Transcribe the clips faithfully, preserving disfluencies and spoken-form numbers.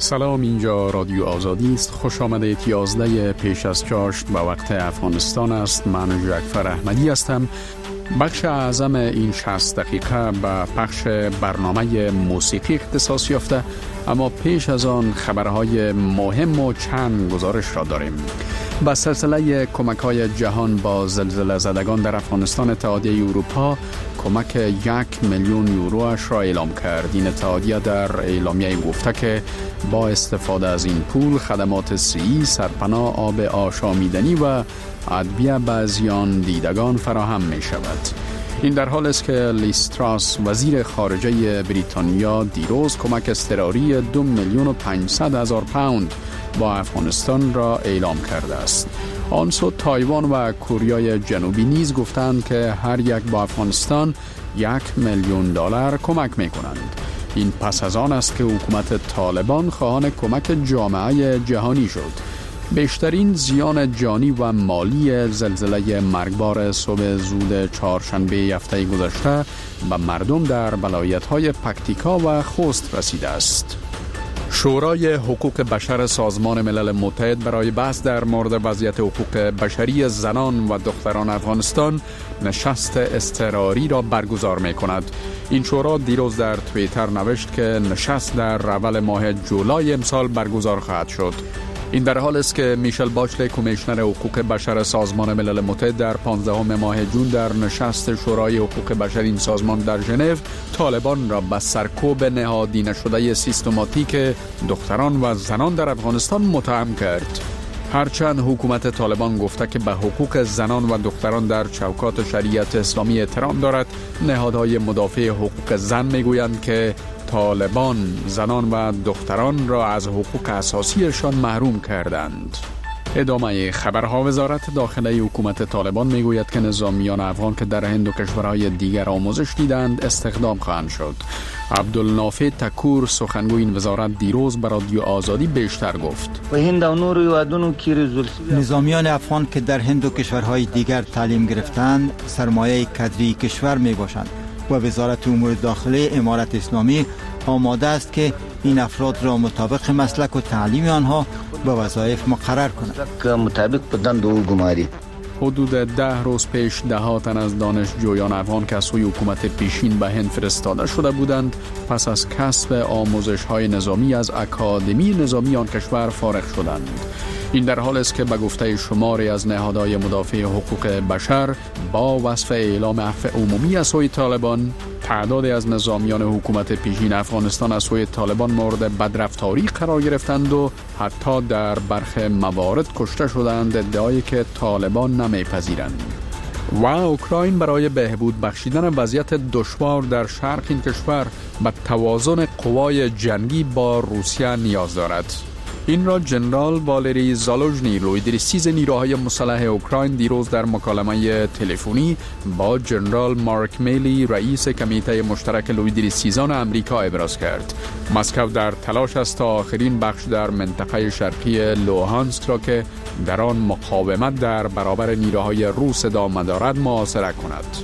سلام، اینجا رادیو آزادی است. خوش آمدید. یازده پیش از چاشت به وقت افغانستان است. من جعفر احمدی هستم. بخش اعظم این شصت دقیقه به پخش برنامه موسیقی اختصاص یافته، اما پیش از آن خبرهای مهم و چند گزارش را داریم. با سلسله کمک‌های جهان با زلزله زدگان در افغانستان، اتحادیه اروپا کمک یک میلیون یوروش را اعلام کرد. این اتحادیه در اعلامیه گفته که با استفاده از این پول خدمات صحی، سرپناه، آب آشامیدنی و ادویه به زیان دیدگان فراهم می شود. این در حال است که لیز تراس وزیر خارجه بریتانیا دیروز کمک اضطراری دو میلیون و پانصد هزار پوند با افغانستان را اعلام کرده است. آن سو تایوان و کره جنوبی نیز گفتند که هر یک با افغانستان یک میلیون دلار کمک می کنند. این پس از آن است که حکومت طالبان خواهان کمک جامعه جهانی شد. بیشترین زیان جانی و مالی زلزله مرگبار صبح زود چهارشنبه هفته گذشته به مردم در ولایت‌های پکتیکا و خوست رسیده است. شورای حقوق بشر سازمان ملل متحد برای بحث در مورد وضعیت حقوق بشری زنان و دختران افغانستان نشست اضطراری را برگزار می کند. این شورا دیروز در توییتر نوشت که نشست در اول ماه جولای امسال برگزار خواهد شد. این در حال است که میشل باچلت، کمیشنر حقوق بشر سازمان ملل متحد، در پانزدهم ماه جون در نشست شورای حقوق بشر این سازمان در ژنو طالبان را به سرکوب نهادی نشده سیستماتیک دختران و زنان در افغانستان متهم کرد. هرچند حکومت طالبان گفته که به حقوق زنان و دختران در چوکات شریعت اسلامی احترام دارد، نهادهای مدافع حقوق زن میگویند که طالبان زنان و دختران را از حقوق اساسیشان محروم کردند. ادامه خبرها. وزارت داخلی حکومت طالبان میگوید که نظامیان افغان که در هند و کشورهای دیگر آموزش دیدند استخدام خواهند شد. عبدالنافع تکور، سخنگوی این وزارت، دیروز به رادیو آزادی بیشتر گفت. نظامیان افغان که در هند و کشورهای دیگر تعلیم گرفتند سرمایه کادری کشور می باشند و وزارت امور داخلی امارت اسلامی آماده است که این افراد را مطابق مسلک و تعلیم آنها به وظایف مقرر کند. مطابق بدن دو گماری. حدود ده روز پیش ده ها تن از دانشجویان افغان که از سوی حکومت پیشین به هند فرستاده شده بودند پس از کسب آموزش های نظامی از اکادمی نظامی آن کشور فارغ شدند. این در حال است که به گفته شماری از نهادهای مدافع حقوق بشر با وصف اعلام عفو عمومی از سوی طالبان، تعدادی از نظامیان حکومت پیشین افغانستان از سوی طالبان مورد بدرفتاری قرار گرفتند و حتی در برخی موارد کشته شدند، ادعایی که طالبان نمیپذیرند. و اوکراین برای بهبود بخشیدن وضعیت دشوار در شرق این کشور به توازن قوای جنگی با روسیه نیاز دارد. این را جنرال والری زالوژنی، لویدریسیز نیروهای مسلح اوکراین، دیروز در مکالمه تلفنی با جنرال مارک میلی، رئیس کمیته مشترک لویدریسیزان آمریکا، ابراز کرد. مسکو در تلاش است تا آخرین بخش در منطقه شرقی لوهانسک را که در آن مقاومت در برابر نیروهای روس ادامه دارد محاصره کند.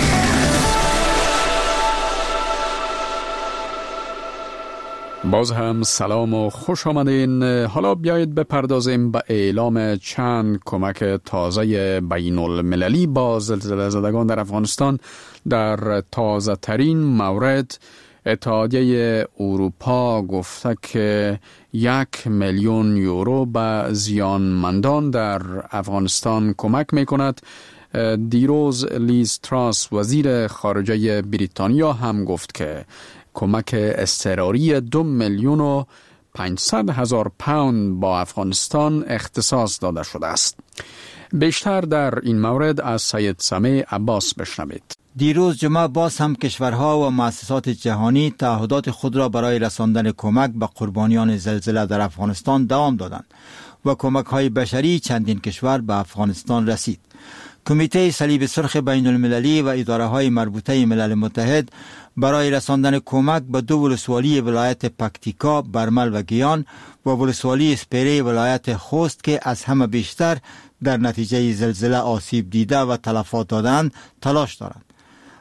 باز هم سلام و خوش آمدین. حالا بیایید بپردازیم به اعلام چند کمک تازه بین المللی با زلزله زدگان در افغانستان. در تازه ترین مورد اتحادیه اروپا گفته که یک میلیون یورو به زیانمندان در افغانستان کمک می کند. دیروز لیز تراس وزیر خارجه بریتانیا هم گفت که کمک اضطراری دو میلیون و پانصد هزار پوند با افغانستان اختصاص داده شده است. بیشتر در این مورد از سید سمیع عباس بشنوید. دیروز جمعه باز هم کشورها و مؤسسات جهانی تعهدات خود را برای رساندن کمک به قربانیان زلزله در افغانستان دوام دادند و کمک های بشری چندین کشور به افغانستان رسید. کمیته صلیب سرخ بین المللی و اداره های مربوطه ملل متحد برای رساندن کمک به دو ولسوالی ولایت پکتیکا، برمل و گیان و ولسوالی اسپیره ولایت خوست که از همه بیشتر در نتیجه زلزله آسیب دیده و تلفات دادند تلاش دارند.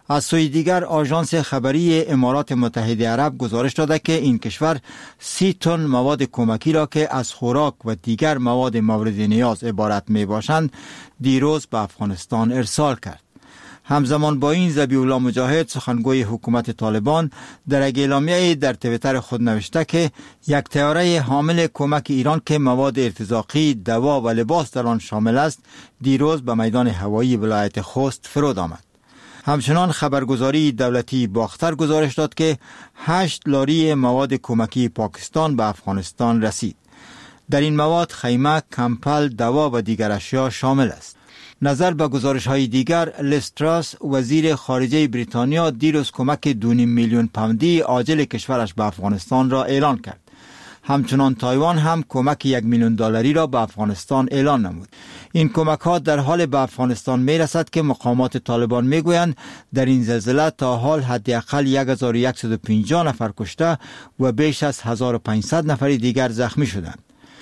از سوی دیگر آژانس خبری امارات متحده عرب گزارش داده که این کشور سی تن مواد کمکی را که از خوراک و دیگر مواد مورد نیاز عبارت می باشند دیروز به افغانستان ارسال کرد. همزمان با این ذبیح الله مجاهد سخنگوی حکومت طالبان در اعلامیه در توییتر خود نوشته که یک طیاره حامل کمک ایران که مواد ارتزاقی، دوا و لباس در آن شامل است دیروز به میدان هوایی ولایت خوست فرود آمد. همچنان خبرگزاری دولتی باختر گزارش داد که هشت لاری مواد کمکی پاکستان به افغانستان رسید. در این مواد خیمه، کمپل، دوا و دیگر اشیا شامل است. نظر به گزارش های دیگر، لیز تراس وزیر خارجه بریتانیا دیروز کمک دو میلیون پوندی عاجل کشورش به افغانستان را اعلان کرد. همچنان تایوان هم کمک یک میلیون دلاری را به افغانستان اعلان نمود. این کمک ها در حال به افغانستان می رسد که مقامات طالبان می گویند در این زلزله تا حال حداقل یک هزار و صد و پنجاه نفر کشته و بیش از هزار و پانصد نفر دیگر زخمی شدند.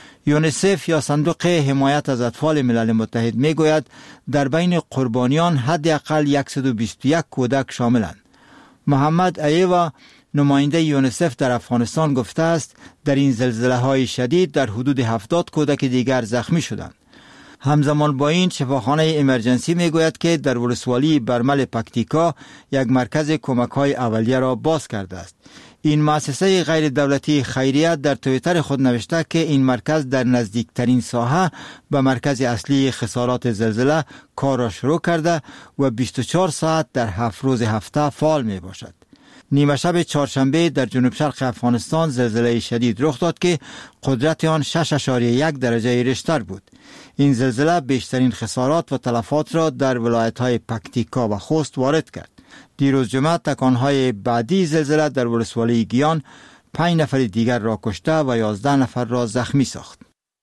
یونیسف یا صندوق حمایت از اطفال ملل متحد می گوید در بین قربانیان حداقل صد و بیست و یک کودک شاملند. محمد ایوا نماینده یونیسف در افغانستان گفته است در این زلزله های شدید در حدود هفتاد کودک دیگر زخمی شدند. همزمان با این شفاخانه امرجنسی می گوید که در ولسوالی برمل پکتیکا یک مرکز کمک های اولیه را باز کرده است. این مؤسسه غیر دولتی خیریه در توییتر خود نوشته که این مرکز در نزدیکترین ساحه به مرکز اصلی خسارات زلزله کار را شروع کرده و بیست و چهار ساعت در هفت روز هفته فعال می باشد. نیمه شب چهارشنبه در جنوب شرق افغانستان زلزله شدید رخ داد که قدرت آن شش اشاریه یک درجه ریشتر بود. این زلزله بیشترین خسارات و تلفات را در ولایت‌های پکتیکا و خوست وارد کرد. دیروز جمعه تکانهای بعدی زلزله در ولسوالی گیان پنج نفر دیگر را کشته و یازده نفر را زخمی ساخت.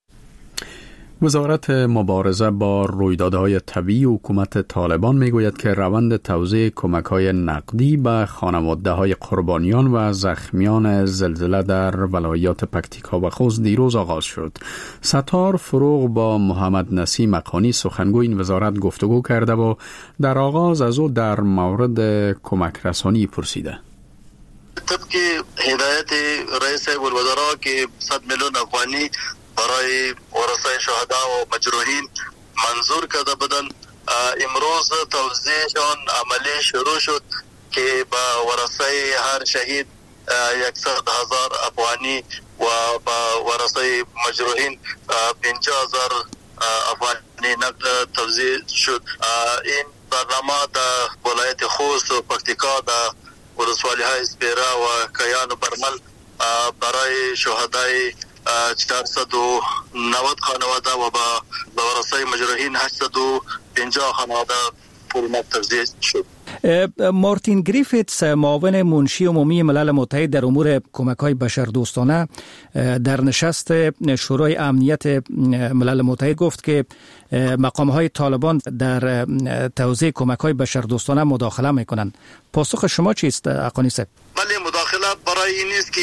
وزارت مبارزه با رویدادهای طبیعی حکومت طالبان میگوید که روند توزیع کمک‌های نقدی به خانواده‌های قربانیان و زخمیان زلزله در ولایات پکتیکا و خوست دیروز آغاز شد. ستار فروغ با محمد نسیم مقانی سخنگوی این وزارت گفتگو کرده و در آغاز از او در مورد کمک رسانی پرسیده. طبق هدایت رئیس الوزراء که صد میلیون افغانی برای ورثه شهدا و مجروحین منظور کرده بودند، امروز توزیعشان عملی شروع شد که با ورثه هر شهید یکصد هزار افغانی و با ورثه مجروحین پنجاه هزار افغانی نقد توزیع شد. این برنامه در ولایت خوست و پکتیکا در ولسوالی های اسپیره و کیان و برمل برای شهدای چهارصد و نود خانواده و با ورثه مجروحین هشتصد و پنجاه خانواده پول توزیع شد. مارتین گریفیتس معاون منشی عمومی ملل متحد در امور کمک‌های بشردوستانه در نشست شورای امنیت ملل متحد گفت که مقام‌های طالبان در توزیع کمک‌های بشردوستانه مداخله می‌کنند. پاسخ شما چیست اقانی صاحب؟ بله، مداخله برای این نیست که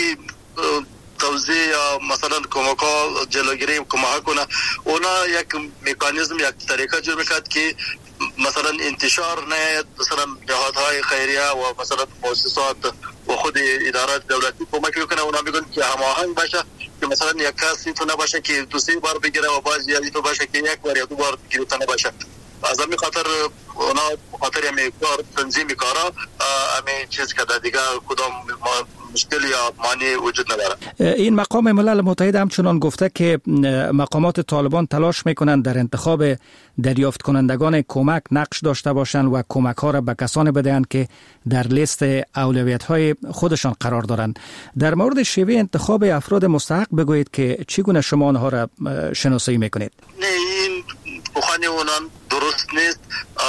توزیع یا مثلا کمک ها جلوگیری کمک کنه. اونا یک مکانیزم، یک طریقه جور میکرد که مثلا انتشار نه، مثلا جهادهای خیریه و مثلا مؤسسات و خود ادارات دولتی کمک میکنه. اونا میگن که هماهنگ باشه، که مثلا یک کسی تو نباشه که دو سه بار بگیره و باز یادی تو باشه که یک بار یا دو بار بگیره تو نباشه. از همین خاطر اونا خاطر همین کار تنظیم کارا همین چیز کرده دیگه کدام مشکل یا معنی وجود نداره. این مقام ملل متحد همچنان گفته که مقامات طالبان تلاش میکنند در انتخاب دریافت کنندگان کمک نقش داشته باشند و کمک ها را به کسانی بدهند که در لیست اولویت های خودشان قرار دارند. در مورد شیوه انتخاب افراد مستحق بگویید که چگونه شما آنها را شناسایی میکنید؟ نه، این بخانی اونان درست نیست.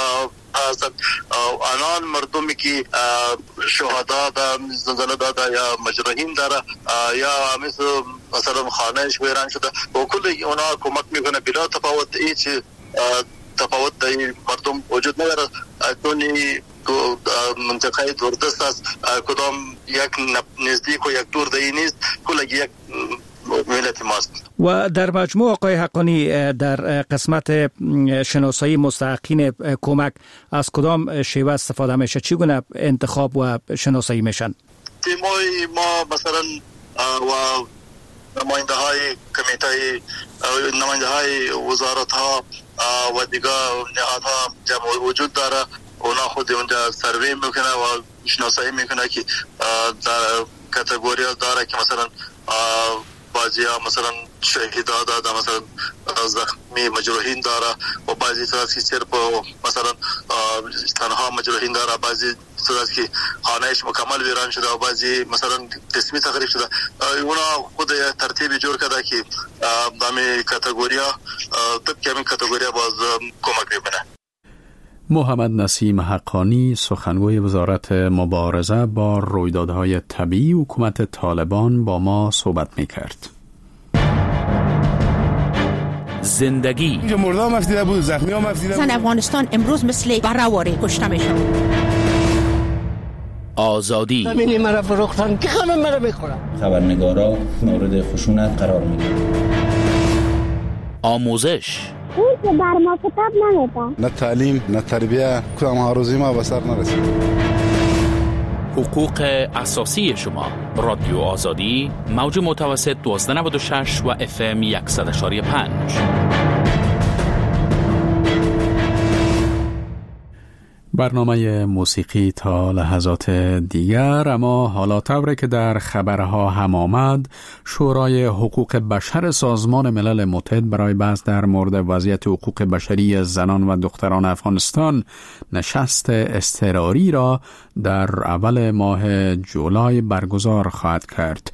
از آنان مردمی که شهدا در زلزله داده یا مجروحین داره یا مثل مثلا خانهش ویران شده و کل اونا کمک میکنه بلا تفاوت. هیچ تفاوت در مردم وجود نداره. دونی منطقه دوردست است، کدام یک نزدیک و یک دور دهی نیست، کل یک ملت ماست. و در مجموع آقای حقانی در قسمت شناسایی مستحقین کمک از کدام شیوه استفاده میشه؟ چگونه انتخاب و شناسایی میشن؟ تیمای ما مثلا و نماینده های کمیته نماینده های وزارت ها و دیگر نهادها جمع وجود داره. اونا خود اونجا سروی میکنه و شناسایی میکنه که در کاتگوری داره که مثلا بعضی ها مثلا شهیدا داره، مثلا زخمی مجروحین داره و بعضی طرف که صرف مثلا تنها مجروحین داره، بعضی طرف که خانهش مکمل ویران شده و بعضی مثلا قسمی تخریب شده. اونا خود ترتیبی جور کرده که همین کاتگوری ها طبق همین کاتگوری باز کمک میکنه. محمد نسیم حقانی، سخنگوی وزارت مبارزه با رویدادهای طبیعی حکومت طالبان، با ما صحبت میکرد. زندگی مرده هم افزیده بود، زخمی هم افزیده بود. زن افغانستان امروز مثل برهواره کشته میشن. آزادی زمینی مرا فروختن که همه مرا میخورن. خبرنگارا مورد خشونت قرار میگیرن. آموزش اون که بر ما کتاب نمیدن، نه تعلیم نه تربیه، کدام هاروزی ما به سر نرسید. حقوق اساسی شما. رادیو آزادی، موج متوسط دوازده نود و شش و اف ام صد و پنج. برنامه موسیقی تا لحظات دیگر. اما حالا طوری که در خبرها هم آمد، شورای حقوق بشر سازمان ملل متحد برای بحث در مورد وضعیت حقوق بشری زنان و دختران افغانستان نشست اضطراری را در اول ماه جولای برگزار خواهد کرد.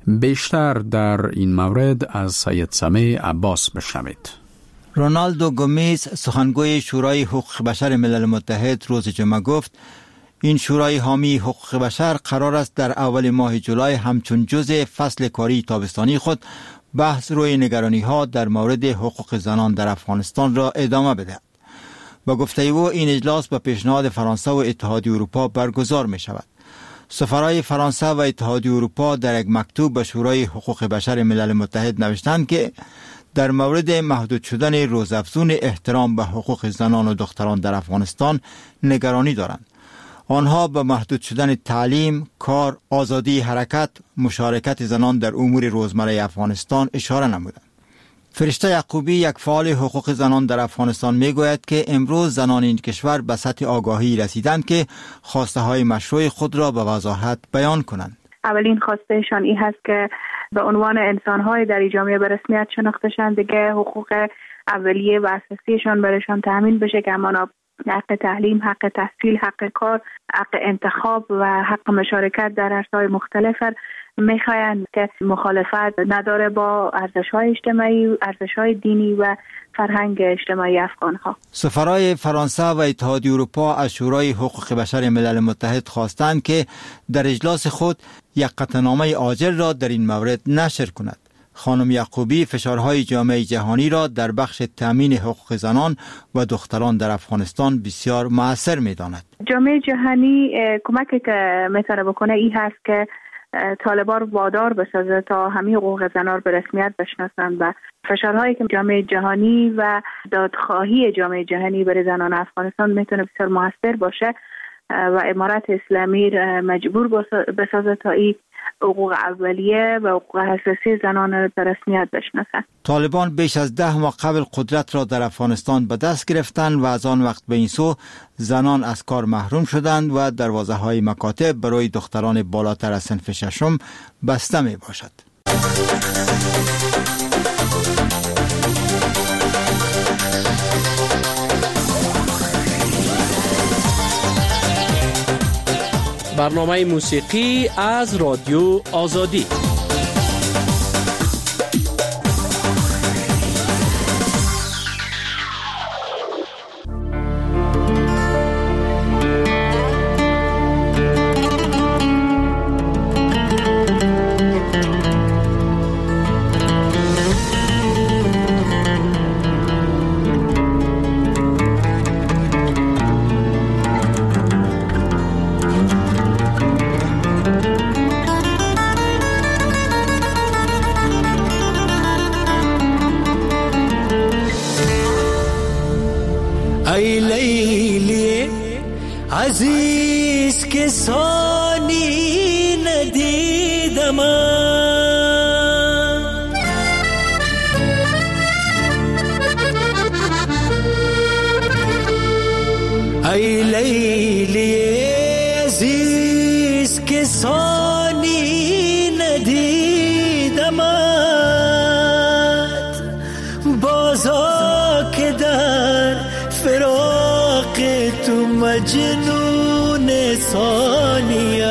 بیشتر در این مورد از سید سمیع عباس بشنوید. رونالدو گومیز، سخنگوی شورای حقوق بشر ملل متحد، روز جمعه گفت این شورای حامی حقوق بشر قرار است در اول ماه جولای همچون جزء فصل کاری تابستانی خود بحث روی نگرانی ها در مورد حقوق زنان در افغانستان را ادامه بدهد. با گفته او این اجلاس به پیشنهاد فرانسه و اتحادیه اروپا برگزار می شود. سفرای فرانسه و اتحادیه اروپا در یک مکتوب به شورای حقوق بشر ملل متحد نوشتند که در مورد محدود شدن روزافزون احترام به حقوق زنان و دختران در افغانستان نگرانی دارند. آنها به محدود شدن تعلیم، کار، آزادی حرکت، مشارکت زنان در امور روزمره افغانستان اشاره نمودند. فرشته یعقوبی، یک فعال حقوق زنان در افغانستان، میگوید که امروز زنان این کشور به سطح آگاهی رسیدند که خواسته های مشروع خود را به وضاحت بیان کنند. اولین خواستهشان این هست که به عنوان انسان‌های در جامعه به رسمیت شناخته شوند، دیگه حقوق اولیه و اساسیشان برایشان تامین بشه که همانا حق تعلیم، حق تحصیل، حق کار، حق انتخاب و حق مشارکت در عرصه‌های مختلف میخواین که مخالفت نداره با ارزش‌های اجتماعی، ارزش‌های دینی و فرهنگ اجتماعی افغان‌ها. سفرای فرانسه و اتحادیه اروپا از شورای حقوق بشر ملل متحد خواستند که در اجلاس خود یک قطعنامه عاجل را در این مورد نشر کند. خانم یعقوبی فشارهای جامعه جهانی را در بخش تامین حقوق زنان و دختران در افغانستان بسیار مؤثر می‌داند. جامعه جهانی کمکی که می‌تونه بکنه این هست که طالبان وادار بسازه تا همه حقوق زنان به رسمیت بشناسند و فشارهایی که جامعه جهانی و دادخواهی جامعه جهانی برای زنان افغانستان میتونه بسیار موثر باشه و امارت اسلامی مجبور بسازه تا این حقوق اولیه و حقوق اساسی زنان را به رسمیت بشناسند. طالبان بیش از ده ماه قبل قدرت را در افغانستان به دست گرفتند و از آن وقت به این سو زنان از کار محروم شدند و دروازه های مکاتب برای دختران بالاتر از صنف ششم بسته می باشد. برنامه موسیقی از رادیو آزادی. عزیز کسانی ندیدم ای لیلی عزیز کسانی ندیدمت بازا که در فراق تو مجنون ثانیم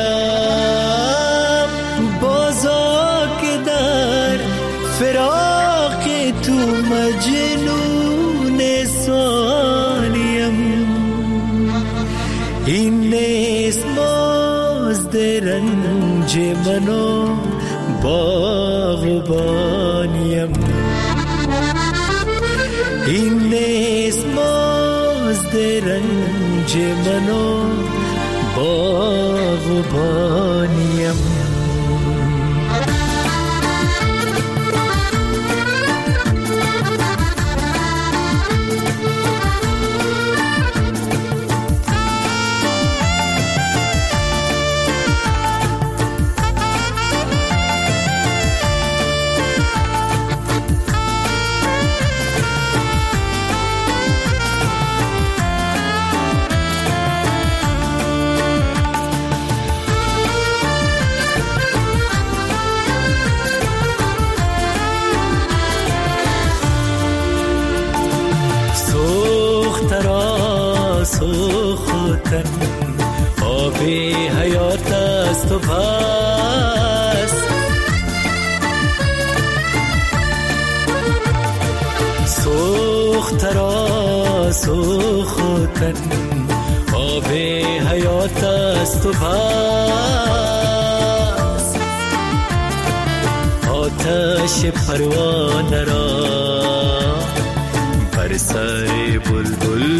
بازا که در فراق تو مجنون ثانیم این نیست مزد رنج منو باغبانیم این نیست مزد رنج منو باغبانیم آب حیات است و پس سوخت را سوختن آب حیات است و پس آتش پروانه را بر سر بلبل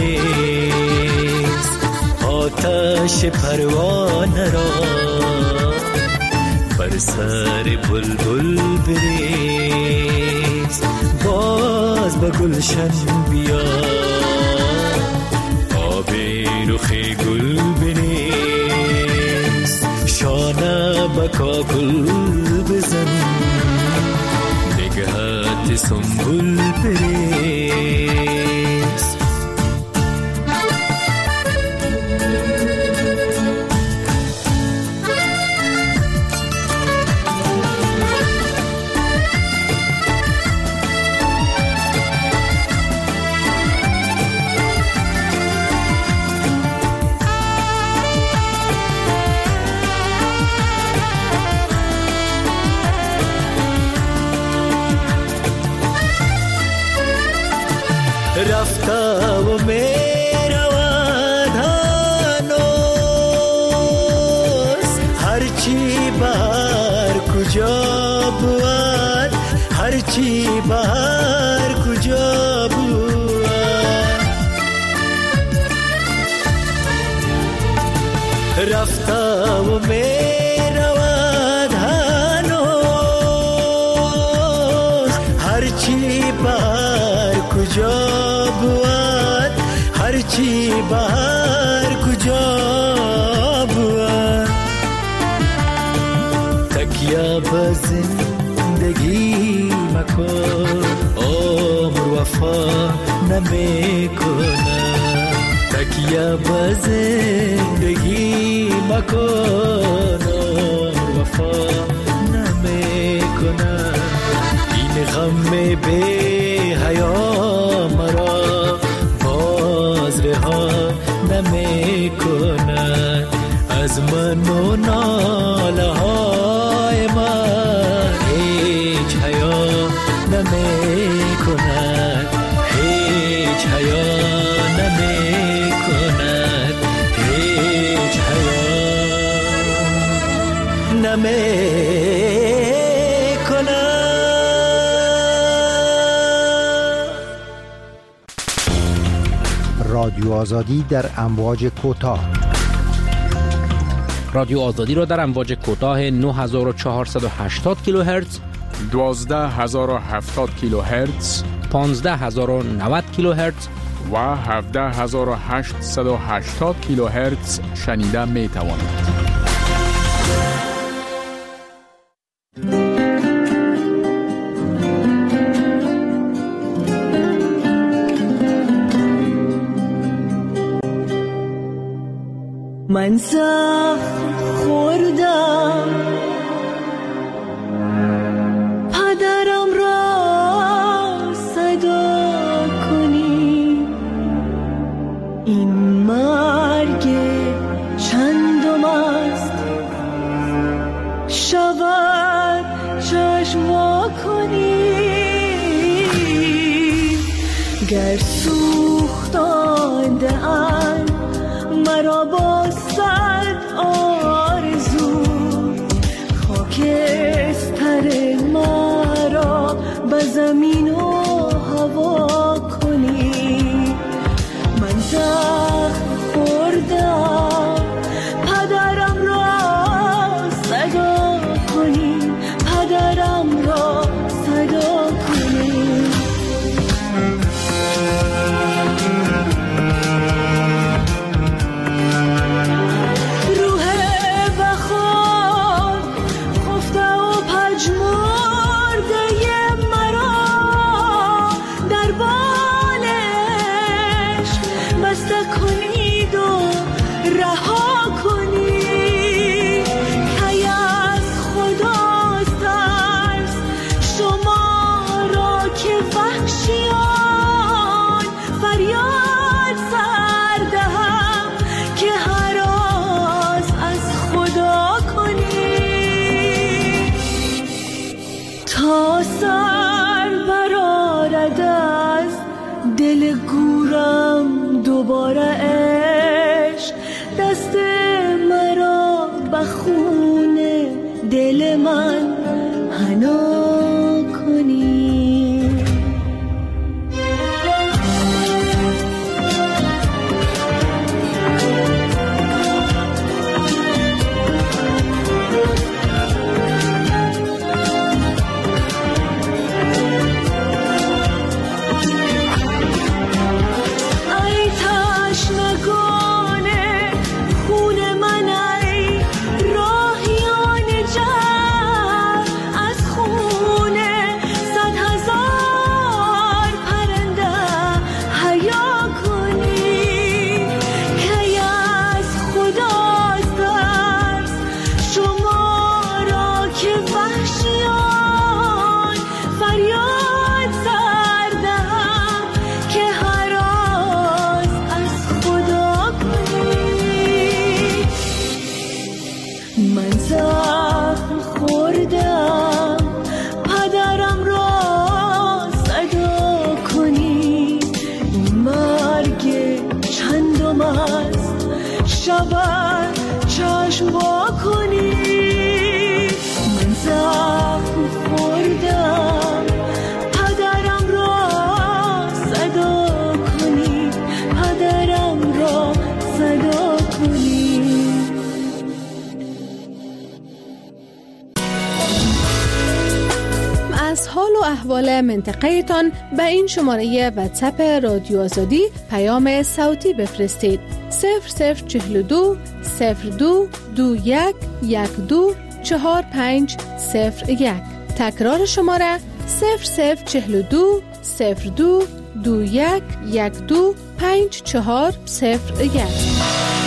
بریز آتش پروانه را بر سر بلبل بریز باز به گلشن بیا آب رخ گل بریز شانه به کاکل بزن نگهت سنبل بریز رفته و می رود هنوز هرچی بهر کجا بود هرچی بهر کجا بود رفته و می رود هنوز هرچی بهر کجا هرچی بهر کجا بود تکیه به زندگی مکن عمر وفا نمی کنم تکیه به زندگی مکن عمر وفا نمی کنم این غم بی حیا مرا ها نمی کند از من و ناله های من هیچ حیا نمی کند هیچ حیا نمی کند هیچ حیا نمی رادیو آزادی در امواج کوتاه رادیو آزادی را در امواج کوتاه نه هزار و چهارصد و هشتاد کیلوهرتز دوازده هزار و هفتاد کیلوهرتز پانزده هزار و نود کیلوهرتز و هفده هزار و هشتصد و هشتاد کیلوهرتز شنیده می توانید. من سخت خوردم پدرم را صدا کنی، این مرگ چندم است شود چشم وا کنی، گر سوختانده ام مرا با صد آرزو، خاکستر مرا به زمین و هوا کنی. من زخم خوردم پدرم را صدا کنی، پدرم را صدا کنی. دوباره عشق دست مرا به خون دل من حنا کنی. احوال منطقه تان به این شماره واتساپ رادیو آزادی پیام صوتی بفرستید. صفر صفر چهل و دو صفر دو دو یک یک دو چهار پنج صفر یک. تکرار شماره صفر صفر چهل و دو صفر دو دو یک یک دو پنج چهار صفر یک.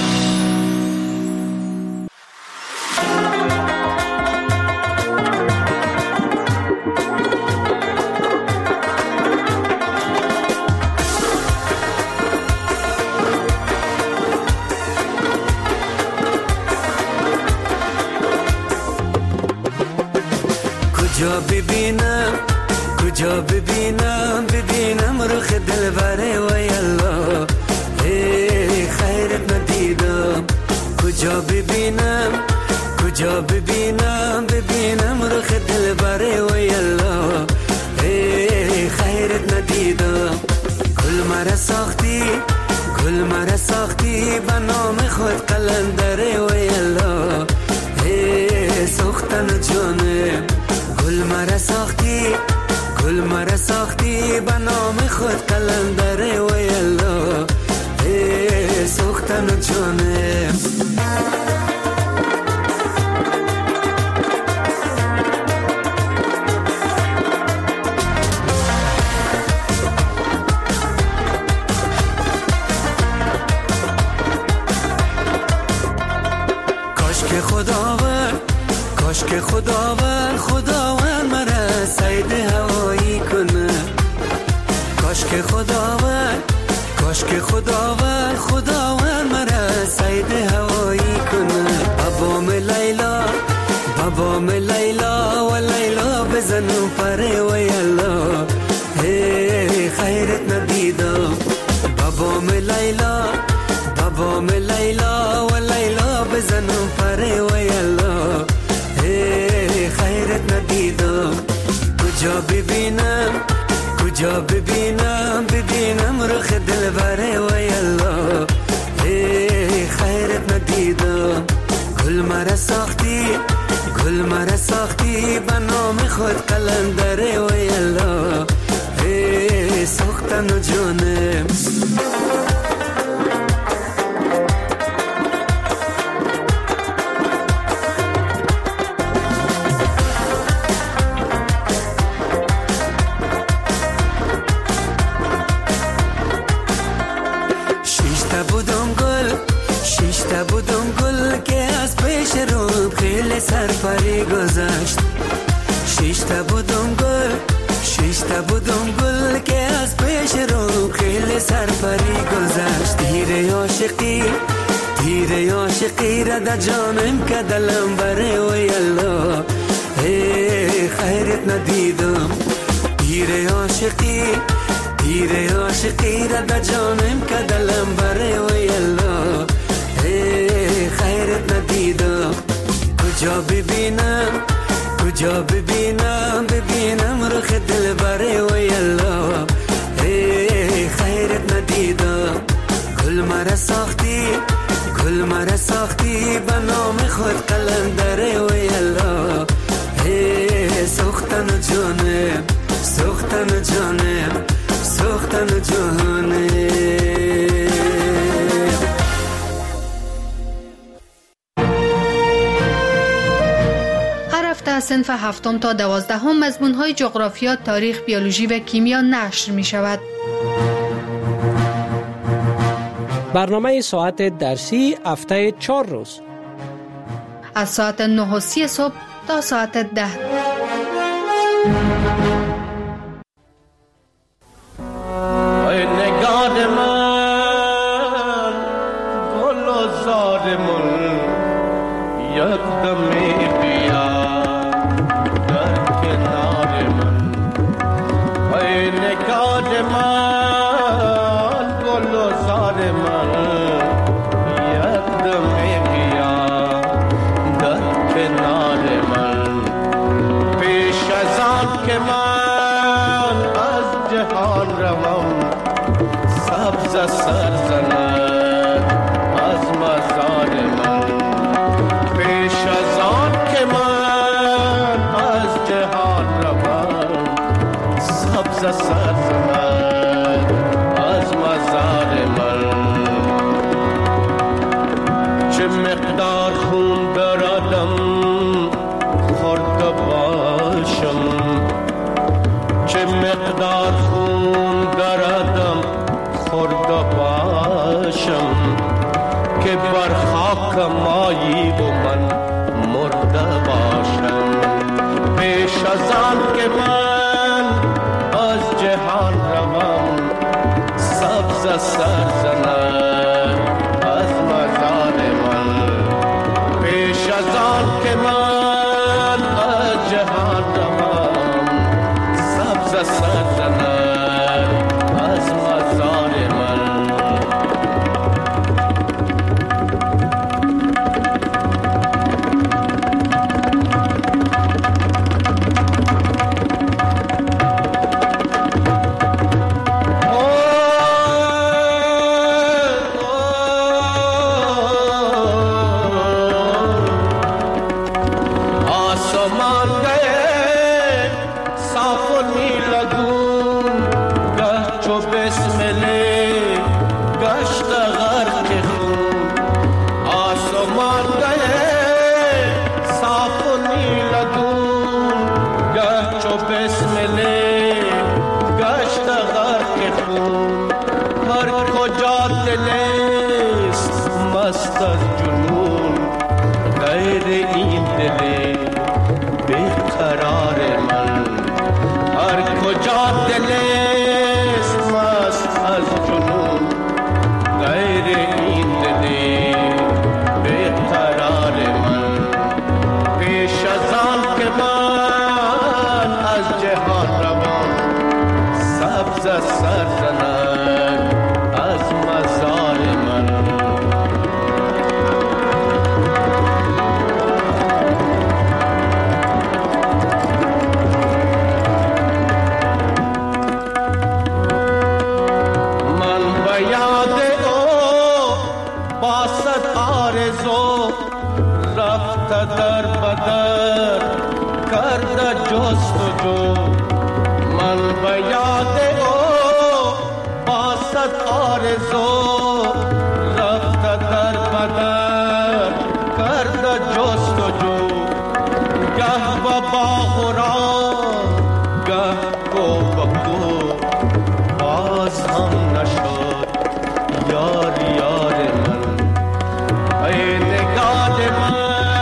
کجا ببینم کجا ببینم ببینم رخ دلبره و یلا ای خیرت ندیدم. کجا ببینم کجا ببینم ببینم رخ دلبره و یلا ای خیرت ندیدم. گل مرا ساختی گل مرا ساختی به نام خود قلندره و یلا ای سوختن جانم. گل مرا ساختی گل مرا ساختی به نام خود قلندره و یلا تن و جانم. کاش که خداوند کاش که خداوند خداوند مرا صید هوایی کنه. کاش که خداوند کاش که خداوند خداوند مرا صید هوایی کنه. بابام لیلا بابام لیلا و لیلا بزنم پره و یلا هی خیرت ندیدم. بابام لیلا بابام لیلا و لیلا بزنم پره و یلا هی خیرت ندیدم. کجا ببینم کجا ببینم ببینم رخ دلبره و یلا هی خیرت ندیدم. گل مرا ساختی گل مرا ساختی به نام خود قلندره و یلا هی ساختن و جانم. سرپری گذشت شیشتا بودم گل شیشتا بودم گل که از پیش رو خیلی سرپری گذشت. تیر عاشقی تیر عاشقی را در جانم که دلم بره و یلا هی خیرت ندیدم. تیر عاشقی تیر عاشقی را در جانم که دلم بره و یلا هی خیرت ندیدم. کجا ببینم کجا ببینم ببینم رخ دلبره و یلا هی خیرت ندیدم. گل مرا ساختی گل مرا ساختی به نام خود قلندره و یلا هی سوختن و جانم سوختن و جانم سوختن و جانم. صنف هفتم تا دوازدهم مضمون‌های جغرافیا، تاریخ، بیولوژی و کیمیا نشر می شود. برنامه ساعت درسی هفته چهار روز از ساعت نه و سی صبح تا ساعت ده. ای نگاه من گل و زار من یک دمی بیا من گل و زار من یکدم بیا در کنار من. پیش از آن که من از جهان روم سبز سر زند از مزار من. پیش از آن که من از جهان روم سبز سر زند از مزار من. چه مقدار خون دردم خورده باشم چه مقدار خون دردم خورده باشم که بر خاک مایی و من مرده باشم. پیش از آن که من از جهان روم سبز سر زند از مزار من. پیش از آن که من از جهان روم سبز سر زند از مزار من. مست از جنون غیر این دل بیقرار من هر کجا دل است مست از جنون غیر این دل بیقرار من پیش از آن که من از جهان روان سبز سر زند از مزار من در بدر کرده جستجو من به یاد او با صد آرزو رفته در بدر کرده جستجو گه به باغ و راغ گه کو به کو باز هم نشد یار یار من ای نگاه من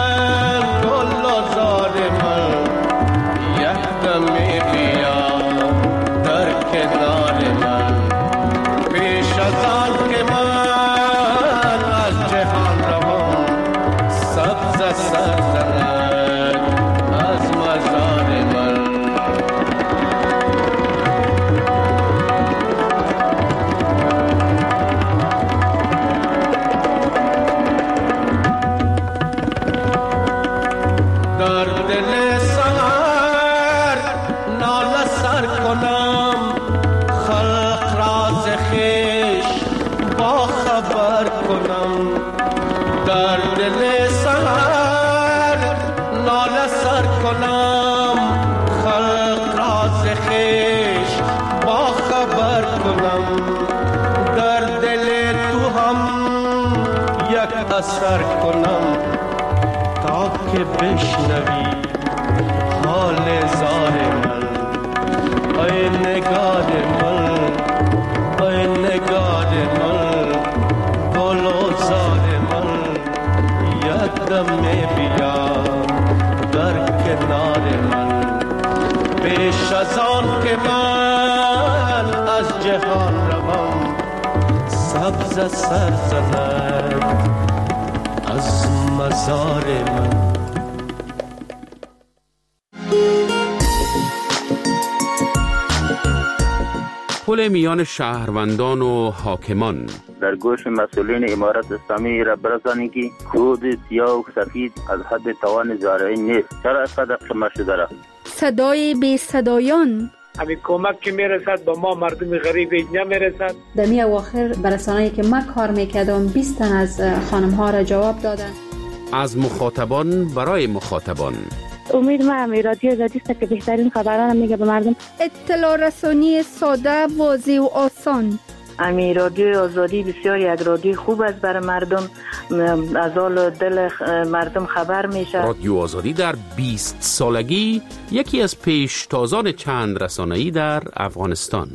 اثر کنم تا که بشنوی حال زار من ای نگار من ای نگار من گل و زار من یادم بیا در کنار من پیش از آن که من از جهان روم سبز سر زند از مزار من پل میان شهروندان و حاکمان در گوش مسئولین امارت اسلامی را برسانید که کود سیاه و سفید از حد توان زارعی نیست. چرا اینقدر قمه شده را؟ صدای بی صدایان همین کمک که میرسد به ما مردم غریب اینجا میرسد. دمی اواخر برسانه‌ای که ما کار میکردم بیست تن از خانم ها را جواب دادن. از مخاطبان برای مخاطبان امید ما همی رادیو آزادی است که بهترین خبران میگه به مردم. اطلاع رسانی ساده، واضح و آسان. امی رادیو آزادی بسیار یک رادیو خوب است برای مردم، از حال دل مردم خبر میشه. رادیو آزادی در بیست سالگی یکی از پیشتازان چند رسانه‌ای در افغانستان.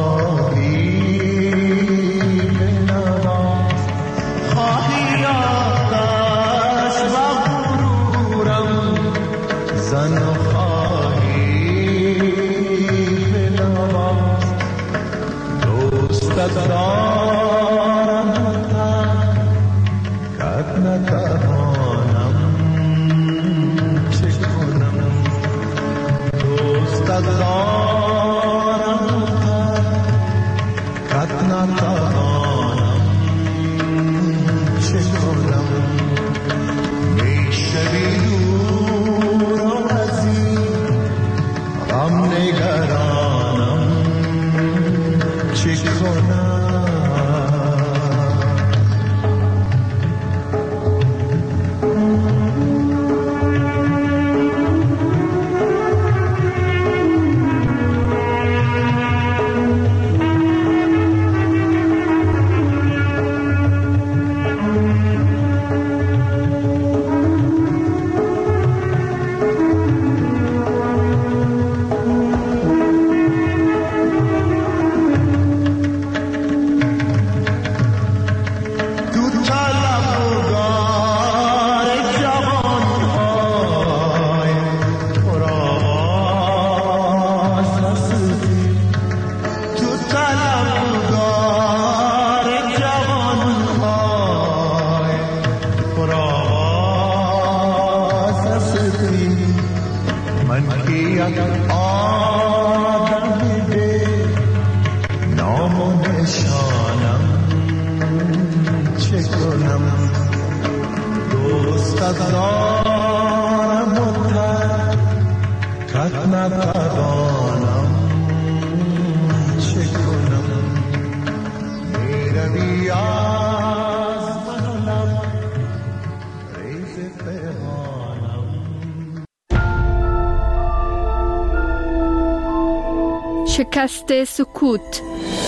شکست سکوت.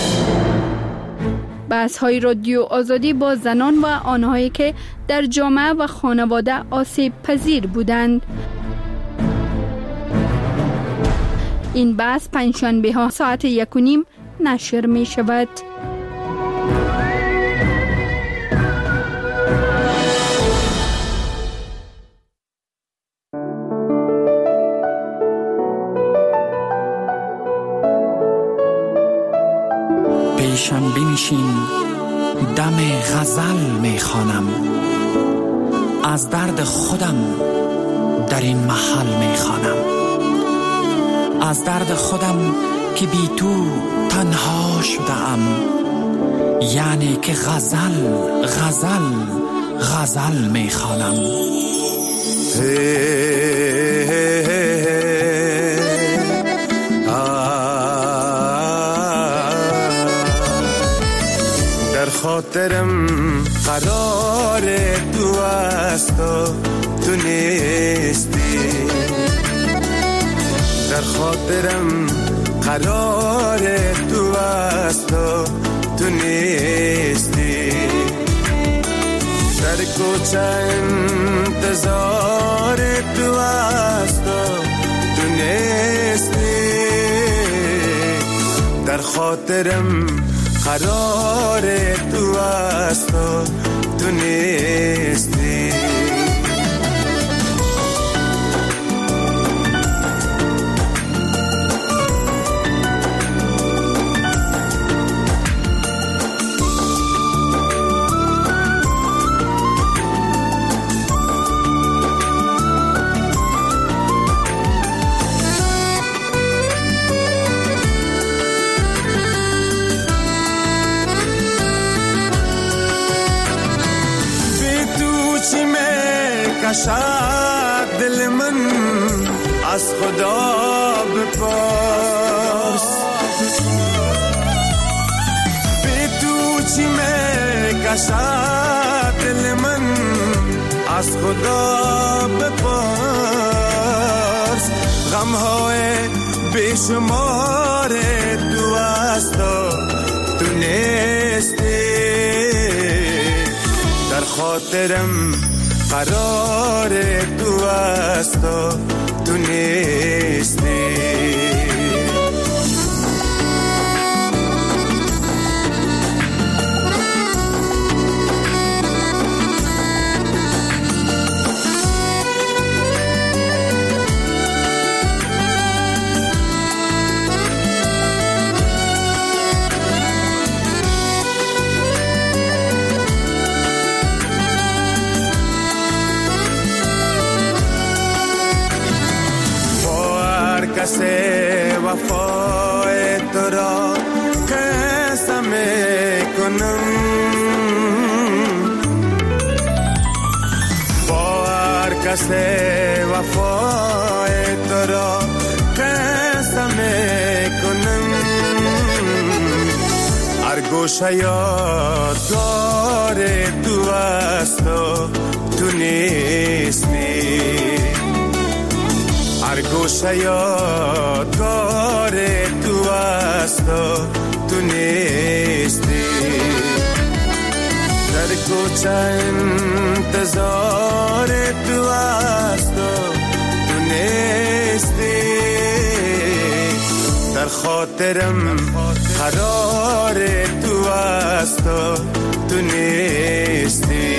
بحث های رادیو آزادی با زنان و آنهایی که در جامعه و خانواده آسیب پذیر بودند. این بحث پنجشنبه ها ساعت یک و نیم نشر می شود. پیشم بنشین، دم غزل می خوانم، از درد خودم در این محل می خوانم، از درد خودم که بی تو تنها شدم، یعنی که غزل غزل غزل می خوانم. خاطرم قرار تو است و تو نیستی، در خاطرم قرار تو است و تو نیستی، در کوچه انتظار تو است و تو نیستی، در خاطرم قرار تو است و تو نیستی. کشد دل من از خدا بپرس، بی تو چی می کشد دل من از خدا بپرس، غمهای بیشمار تو است و تو نیستی، در خاطرم قرار تو است و تو نیستی. کنم با هر کس وفای تو را قسم کنم هر گوشه یادگار تو است و تو نیستی هر گوشه یادگار تو است و تو نیستی در کوچه انتظار تو است و تو نیستی در خاطرم قرار تو است و تو نیستی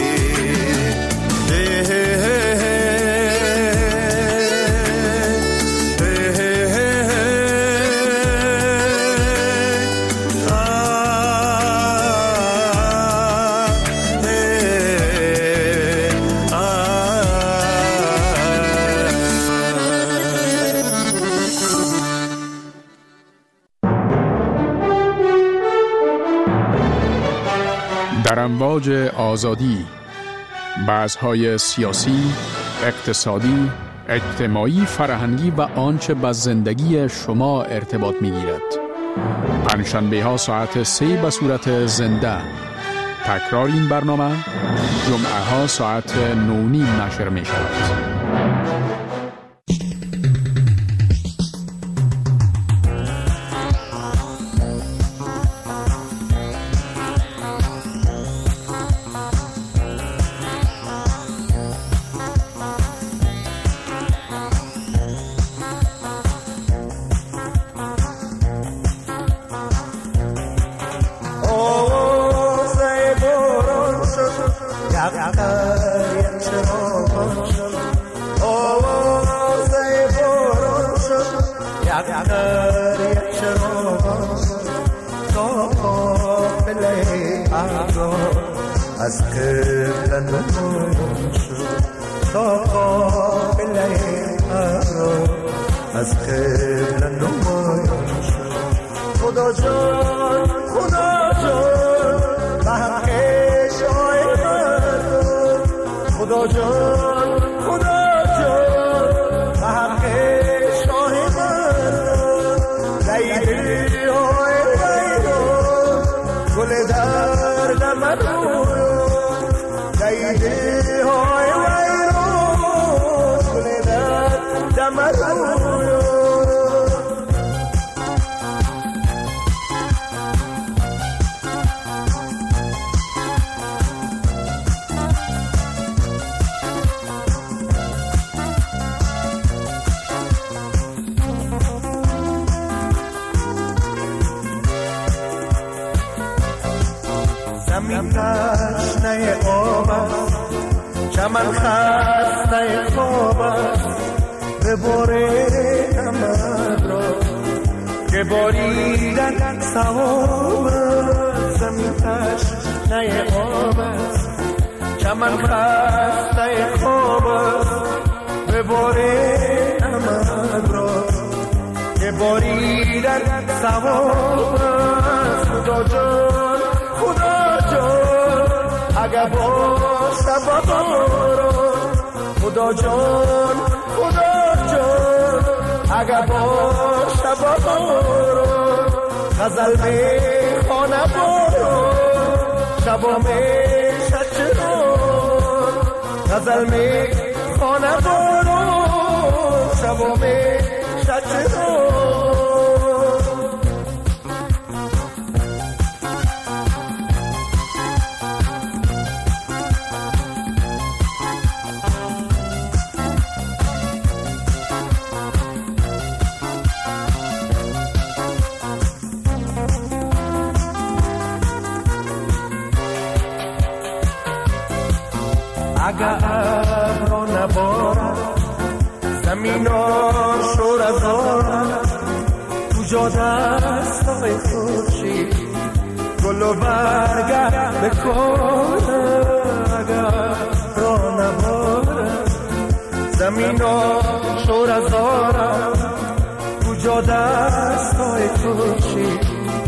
در امواج آزادی بحث‌های سیاسی، اقتصادی، اجتماعی، فرهنگی و آنچه به زندگی شما ارتباط می‌گیرد. پنجشنبه‌ها ساعت سه به صورت زنده. تکرار این برنامه جمعه‌ها ساعت نه و نیم نشر می‌شود. از قبل نمایان شد تا قابل قرار از قبل نمایان شد خدا جان خدا جان به حق شای مردم خدا جان خدا جان به حق شای مردم لیلی های ویران گل درد من دیده های ویران گل درد من زمین تشنه آب است چمن خسته خواب است بباره نمد را که باریدن ثواب است زمین تشنه آب است چمن خسته خواب است بباره نمد را که باریدن ثواب است خدا جان خدا جان اگر باشه باران خدا جان خدا جان اگر باشه باران غزل میخوانه باران شبا میشه چران غزل میخوانه باران شبا میشه چران اگر ابرو نبارد زمین ها شور از آرد کجا دستای خورشید گل و برگرد بکنه اگر ابرو نبارد زمین ها شور از آرد کجا دستای خورشید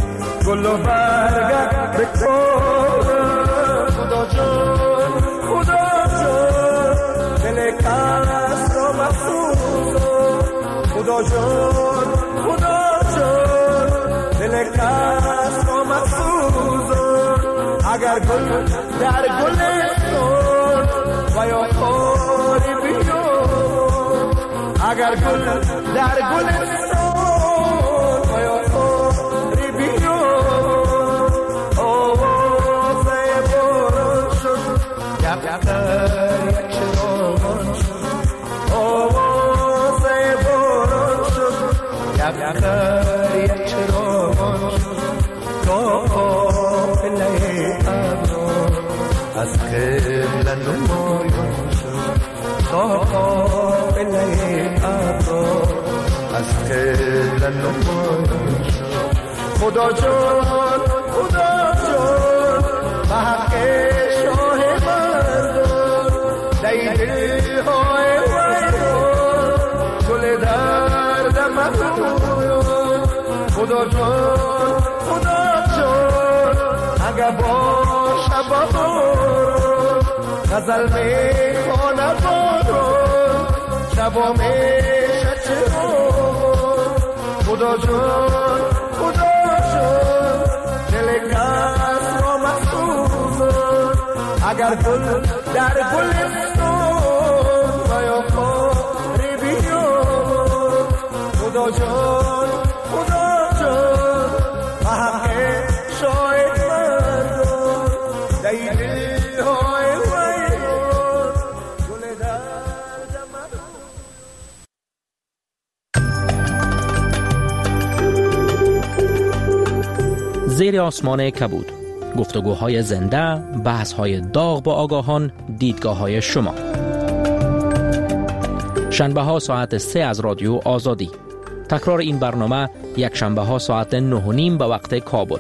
گل و برگرد بکارم خدا جان خدا جان دل کس را مفروزم خدا جان خدا جان دل کس را مفروزم اگر گل در گلستان و یا خاری بیام اگر گل در گلستان و یا خاری بیام آوازه باران شد دفتر یک چراغان شد آوازه باران شد دفتر یک چراغان شد تا قافله ابرار از قبله نمایان شد تا قافله ابرار از قبله نمایان شد خدا جان خدا جان به حق شاه مردان دی دلهای ویران گل دردم مبرویان خدا جان خدا جان اگر باشه باران غزل میخوانه باران شبا میشه چراغان خدا جان خدا جان دل کس را مفروزان اگر گل در گلستان و یا خاری بیام خدا جان خدا جان به حق شاید مردان دی دلهای ویران گل درد من زیر آسمان کبود، گفتگوهای زنده، بحث‌های داغ با آگاهان، دیدگاه‌های شما. شنبه ها ساعت سه از رادیو آزادی. تکرار این برنامه یک شنبه ها ساعت نه و نیم به وقت کابل.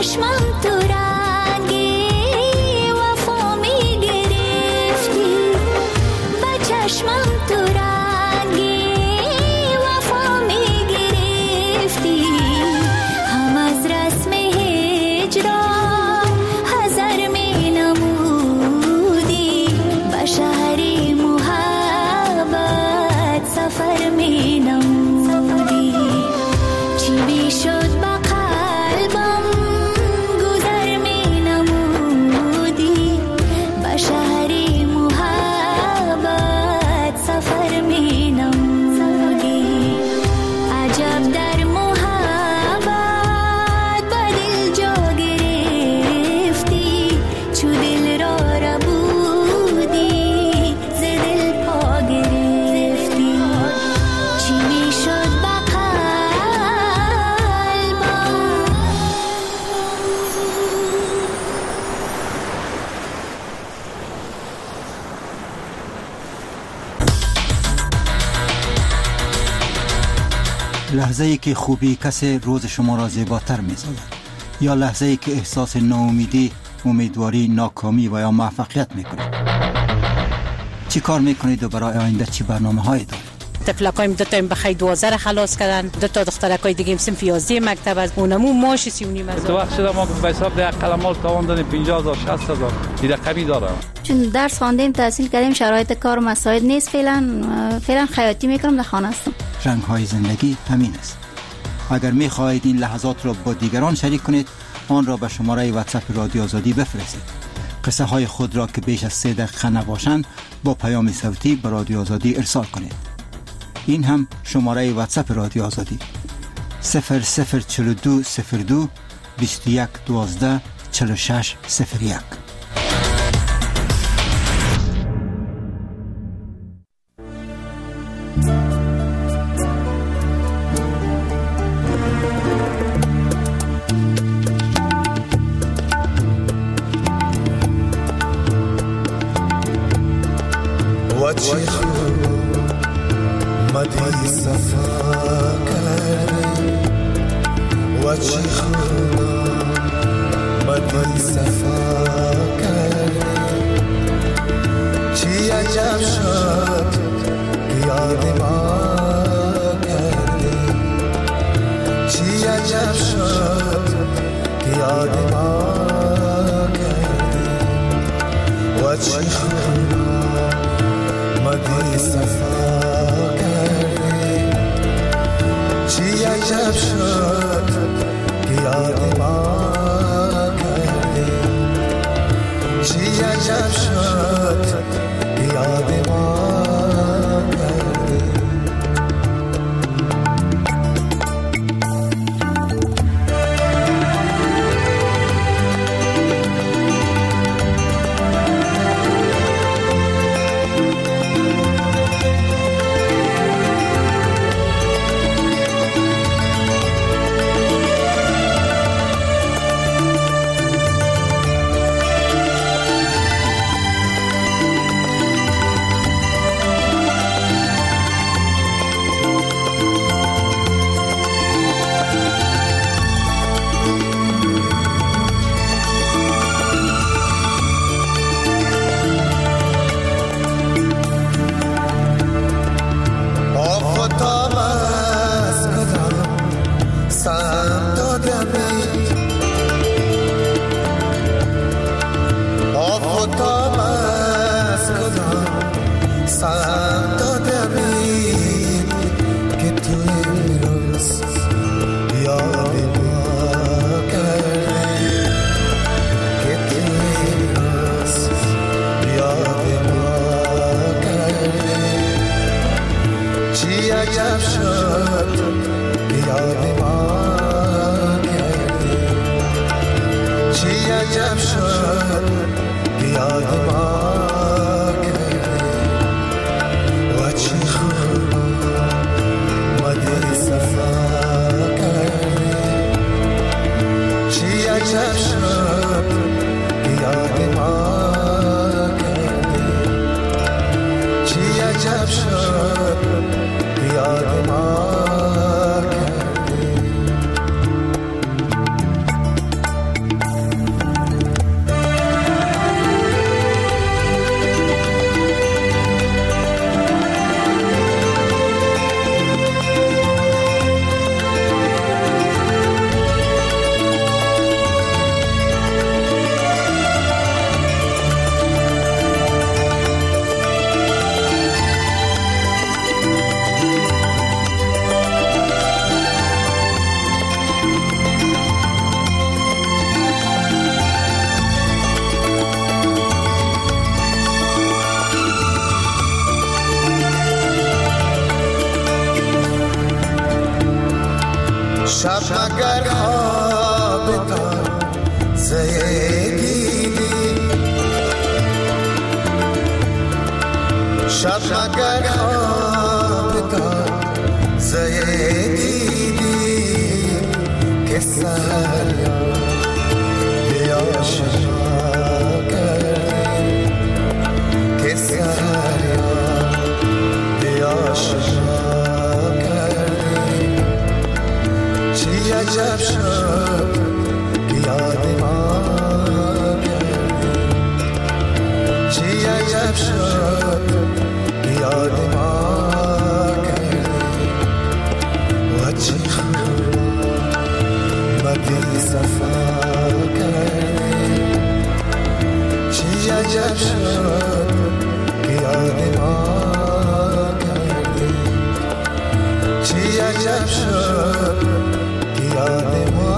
چشمم تو رنگی وفا می گرفتی، به چشمم تو رنگی وفا می گرفتی، هم از رسم هجران حذر می نمودی، به شهری محبت سفر می نمودی، چی می شد به قلبم گذر می نمودی، به شهری محبت سفر می نمودی، عجب در محبت به دل جا گرفتی، چو دل را ربودی ز دل پا گرفتی، چی می شد به قلبم. لحظه ای که خوبی کسی روز شما را زیباتر می سازد، یا لحظه ای که احساس ناامیدی، امیدواری، ناکامی و یا موفقیت می کنید. چی کار می کنید و برای آینده چی برنامه هایی دارید؟ تفلکایم دو تا بخیر دوازده را خلاص کردن، دو تا دخترکای دیگه صنف یازده مکتب از اونمو ماش سی و نیم هزار. تو وقت شده ما به حساب ده قلمال تاوان دادیم پنجاه هزار شصت هزار دیگه کمی دارم. چون درس خواندیم تحصیل کردیم شرایط کار مساعد نیست، فعلا فعلا خیاطی میکنم، در خانه هستم. رنگ های زندگی همین است. اگر می خواهید این لحظات را با دیگران شریک کنید، آن را به شماره واتساپ رادیو آزادی بفرستید. قصه های خود را که بیش از سه دقیقه نباشند با پیام صوتی به رادیو آزادی ارسال کنید. این هم شماره واتساپ رادیو آزادی صفر صفر چهل و دو صفر دو بیست و یک دوازده چهل و شش صفر یک. سهریا بیا شما کردی که سهریا بیا شما کردی چی عجب شد که یاد ما کردی چی عجب شد که یاد ما کردی و چی خوب مدی صفا کردی چی عجب شد که یاد ما کردی چی عجب شد که یاد ما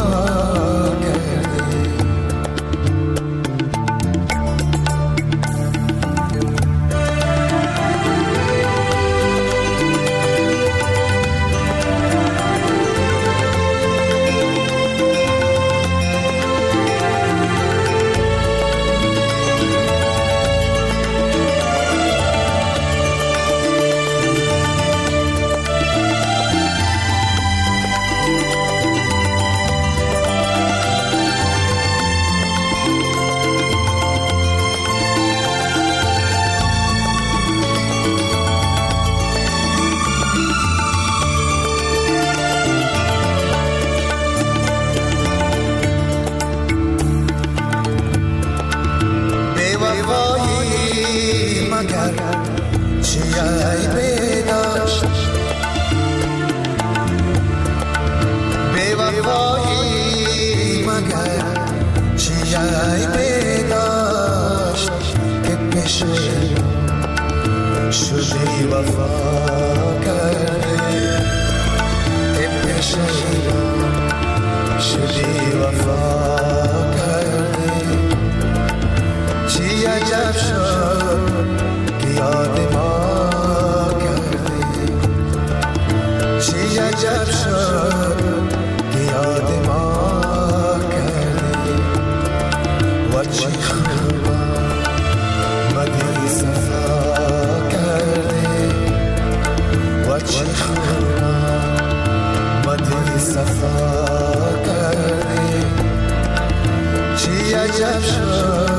شدی وفا کردی ای پیشم شدی وفا کردی چی عجب شد که یاد ما کردی چی عجب شد که یاد ما کردی و چی خوب مدی صفا چی خوب مدی صفا کردی چی عجب شد